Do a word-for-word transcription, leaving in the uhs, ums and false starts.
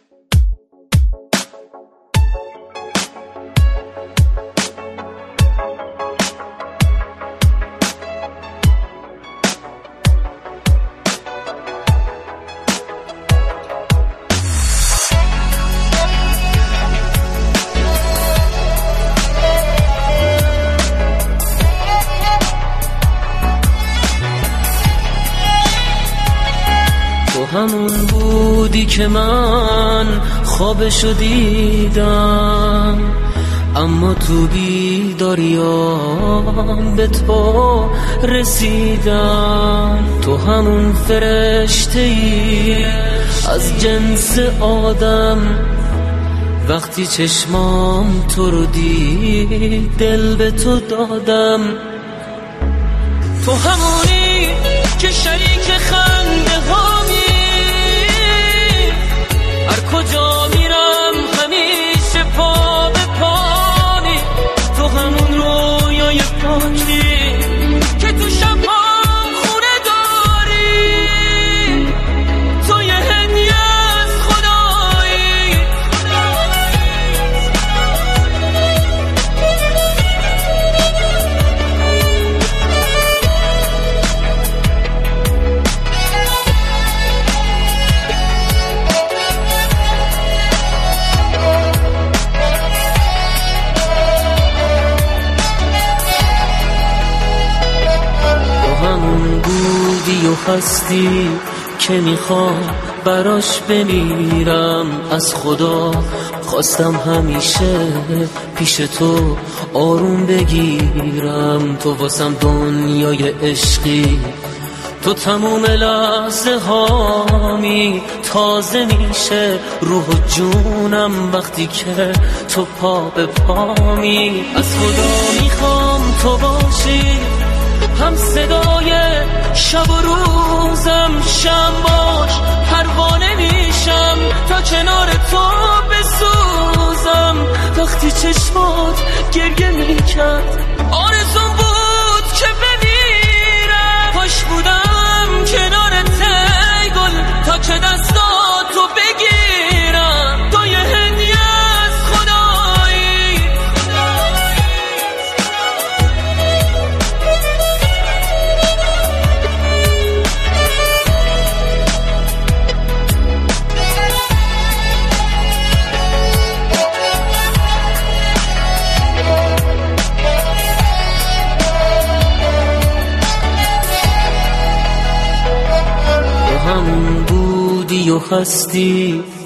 همون بودی که من خوابشو دیدم، اما تو بیداریام به تو رسیدم. تو همون فرشته‌ای از جنس آدم، وقتی چشمام تو رو دید دل به تو دادم. تو همونی که شریک خنده هامی، هر کجا میرم همیشه پا به پانی. تو همون رویای پاکی که تو شبام خونه داری، تو یه هدیه از خدایی. بودی و هستی که میخوام براش بمیرم. از خدا خواستم همیشه پیش تو آروم بگیرم. تو واسم دنیای عشقی، تو تموم لحظه هامی. تازه میشه روح و جونم وقتی که تو پا به پامی. از خدا میخوام تو باشی هم صدای شب و روزم، شم باش پروانه میشم تا کنار تو بسوزم. وقتی چشمات گریه میکرد آرزوم بود که بمیرم. کاش بودم کنارت ای گل تا که دستاتو بگیرم. تو یه هدیه از خدایی. همون بودی و هستی